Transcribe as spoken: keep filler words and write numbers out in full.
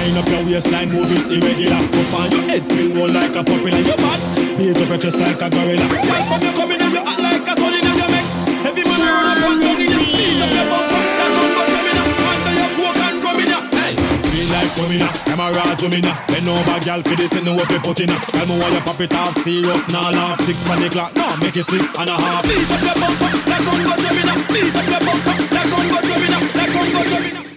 Wind up your waistline, move it irregular. Put on your head, spin roll like a popular. Your bad, beat up your chest like a gorilla. Right from your coming and you act like a solid and you make heavy man run up and down in your feet up your bumper. That come go jumping up, under your coke and drumming up. Hey, feel like coming up, camera zooming up. Bend over, girl, for this and know what we put in up. Tell me why you pop it off, serious, now laugh. Six pan the clock, no, make it six and a half. Beat up your bumper, that come go jumping up. Beat up your bumper, that come go jumping up. That come go jumping up.